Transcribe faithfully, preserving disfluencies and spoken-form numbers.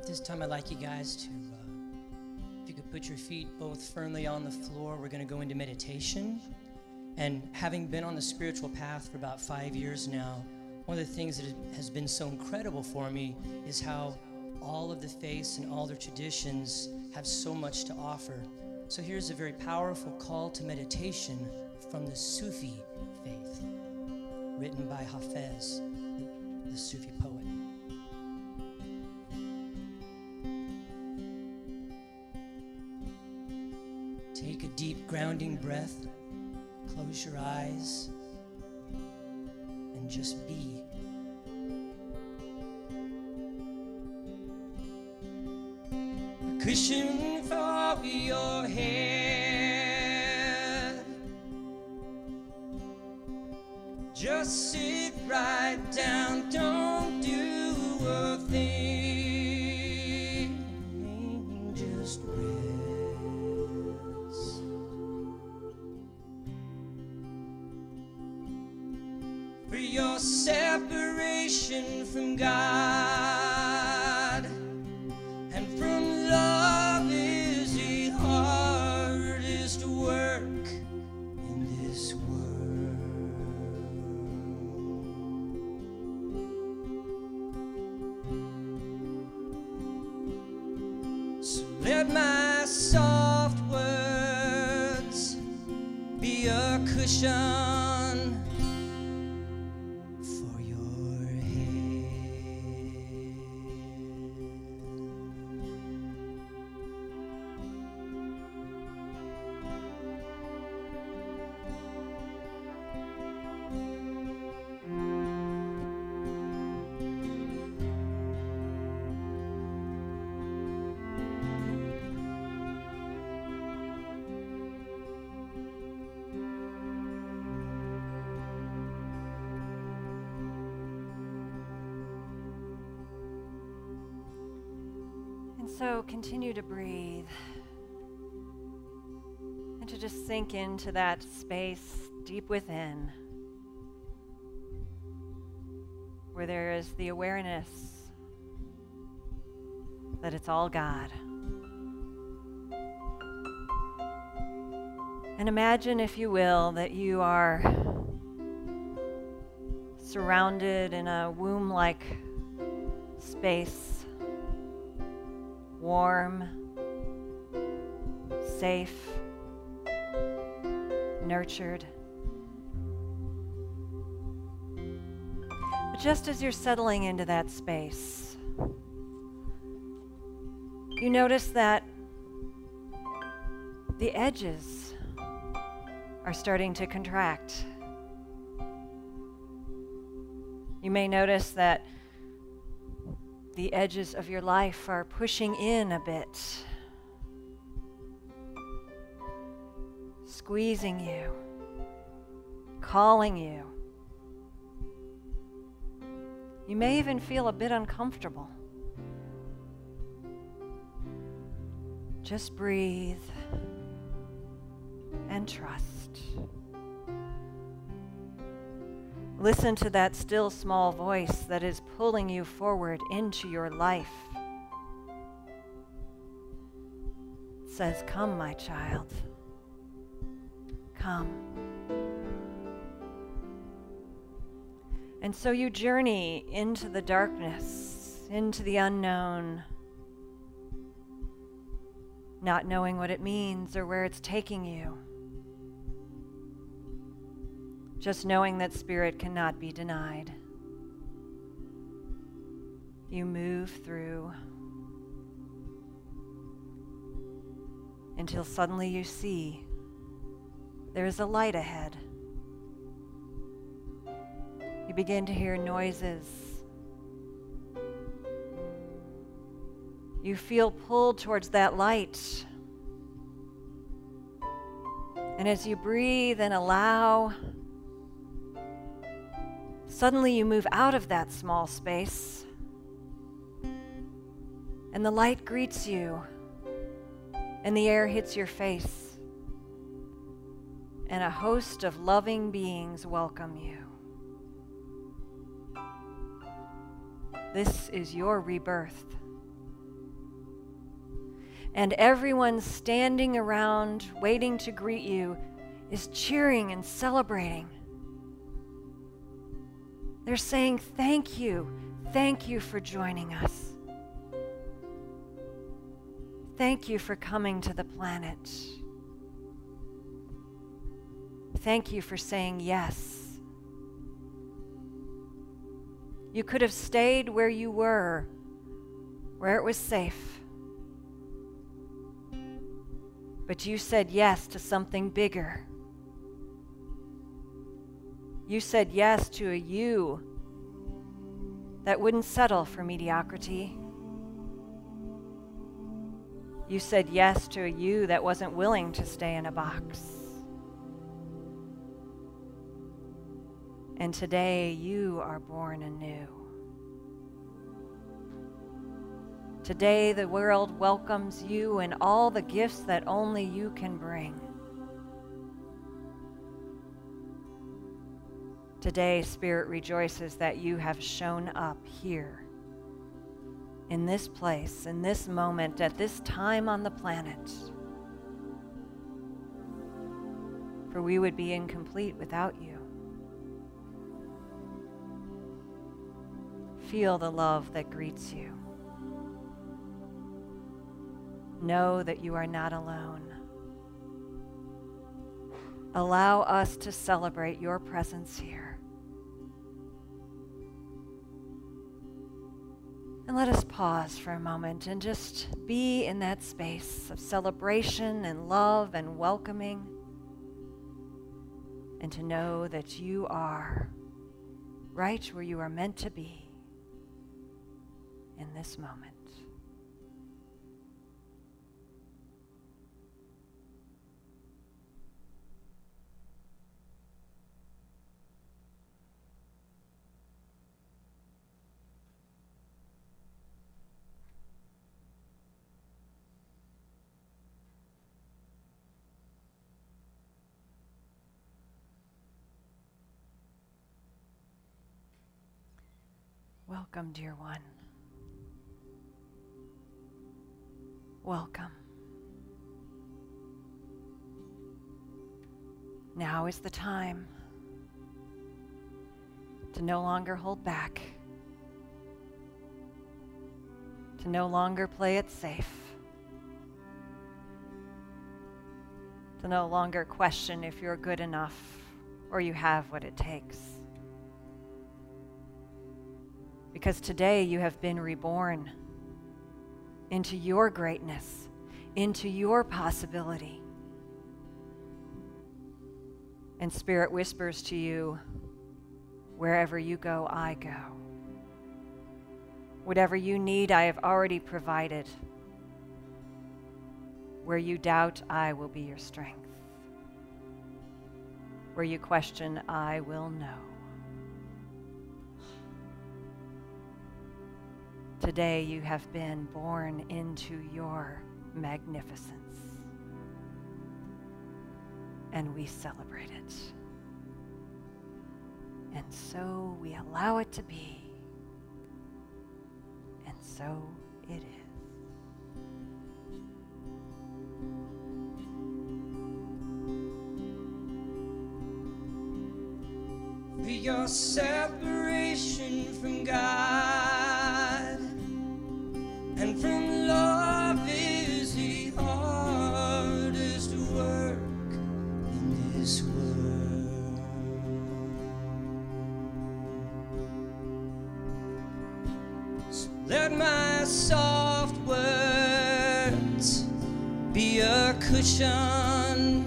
This time I'd like you guys to, uh, if you could put your feet both firmly on the floor, we're going to go into meditation. And having been on the spiritual path for about five years now, one of the things that has been so incredible for me is how all of the faiths and all their traditions have so much to offer. So here's a very powerful call to meditation from the Sufi faith, written by Hafez, the, the Sufi poet. Take a deep grounding breath, close your eyes, and just be. A cushion for your head. Just sit right down, don't do a thing, just rest. For your separation from God and from love is the hardest work in this world. So let my soft words be a cushion for your head. So continue to breathe and to just sink into that space deep within where there is the awareness that it's all God. And imagine, if you will, that you are surrounded in a womb-like space, warm, safe, nurtured. But just as you're settling into that space, you notice that the edges are starting to contract. You may notice that the edges of your life are pushing in a bit, squeezing you, calling you. You may even feel a bit uncomfortable. Just breathe and trust. Listen to that still small voice that is pulling you forward into your life. It says, "Come, my child, come." And so you journey into the darkness, into the unknown, not knowing what it means or where it's taking you. Just knowing that spirit cannot be denied. You move through until suddenly you see there is a light ahead. You begin to hear noises. You feel pulled towards that light. And as you breathe and allow, suddenly you move out of that small space, and the light greets you, and the air hits your face, and a host of loving beings welcome you. This is your rebirth. And everyone standing around waiting to greet you is cheering and celebrating. They're saying, thank you, thank you for joining us. Thank you for coming to the planet. Thank you for saying yes. You could have stayed where you were, where it was safe. But you said yes to something bigger. You said yes to a you that wouldn't settle for mediocrity. You said yes to a you that wasn't willing to stay in a box. And today you are born anew. Today the world welcomes you and all the gifts that only you can bring. Today, Spirit rejoices that you have shown up here, in this place, in this moment, at this time on the planet. For we would be incomplete without you. Feel the love that greets you. Know that you are not alone. Allow us to celebrate your presence here. And let us pause for a moment and just be in that space of celebration and love and welcoming, and to know that you are right where you are meant to be in this moment. Welcome, dear one. Welcome. Now is the time to no longer hold back, to no longer play it safe, to no longer question if you're good enough or you have what it takes. Because today you have been reborn into your greatness, into your possibility. And Spirit whispers to you, wherever you go, I go. Whatever you need, I have already provided. Where you doubt, I will be your strength. Where you question, I will know. Today you have been born into your magnificence, and we celebrate it. And so we allow it to be, and so it is. For your separation from God and from love is the hardest work in this world. So let my soft words be a cushion